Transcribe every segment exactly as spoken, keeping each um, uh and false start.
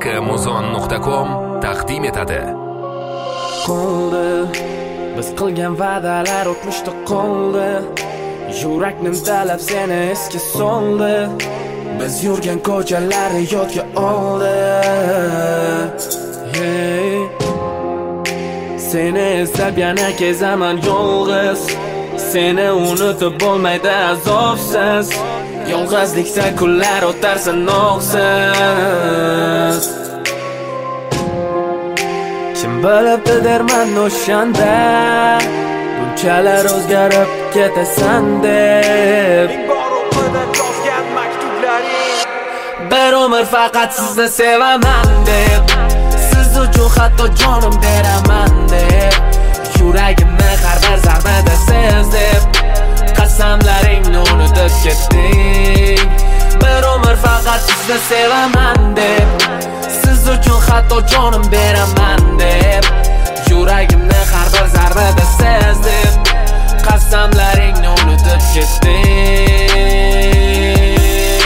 muzon nuqta com taqdim etadi. Qoldi biz qilgan va'dalar o'tmishda qoldi. Yuraknim talab seni esga soldi. Biz yurgan ko'chalari yodga oldi. Hey, seni eslab yana kezaman yolg'iz. Seni unutib bo'lmaydi azobsiz. Yolg'izlikda kunlar o'tar sanoqsiz. Kim bilibdi derman o'shanda bunchalar o'zgarib ketasan deb. Ming bor o'qidim yozgan maktuplaring, Bir umr faqat sizni sevaman deb. Siz uchun hatto jonim beraman deb. Yuragimni har bir zarbada siz deb. Qasamlaringni unutib ketding. Bir umr faqat sizni sevaman deb. Siz uchun hatto jonim beraman deb. Yuragimni har bir zarbada siz deb. Qasamlaringni unutib ketding.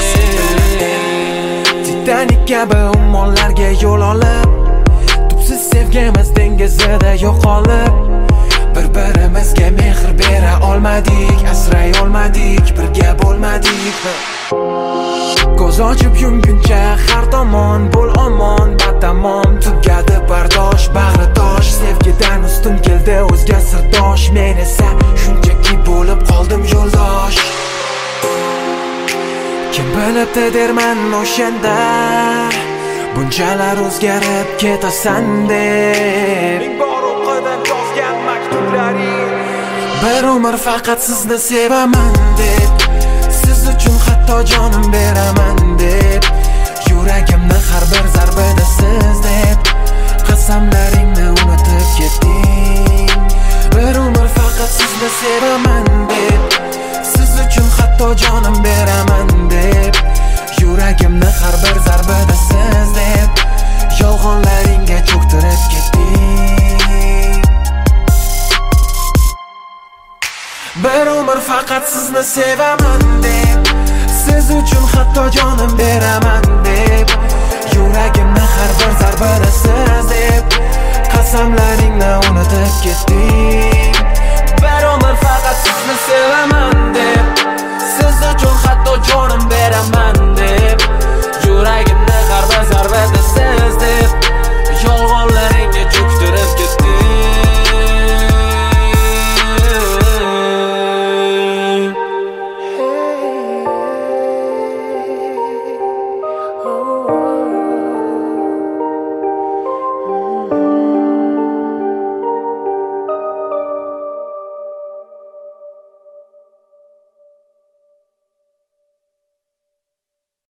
Titanik kabi ummonlarga yo'l olib, tubsiz sevgimiz dengizida yo'qolib, bir-birimizga mehr bera olmadik, asray olmadik, birga bo'lmadik. Ko'z ochib yumguncha har tomon bo'l omon, batamom tugadi bardosh, bag'ri tosh. Sevgidan ustun keldi o'zga sirdosh, men esa shunchaki bo'lib qoldim yo'ldosh. Kim bilibdi derman o'shanda bunchalar o'zgarib ketasan deb. ming bor o'qidim yozgan maktuplaring, Bir umr faqat sizni sevaman deb. Siz uchun hatto jonim beraman deb. Yuragimni har bir zarbada siz deb. Qasamlaringni unutib ketding. Bir umr faqat sizni sevaman deb. Siz uchun hatto jonim beraman deb. Yuragimni har bir zarbada siz deb. Yolg'onlaringga cho'ktirib ketding. Bir umr faqat sizni sevaman deb. Siz uchun hatto jonim beraman deb. Yuragimni har bir zarbada siz deb. Qasamlaringni unutib ketding.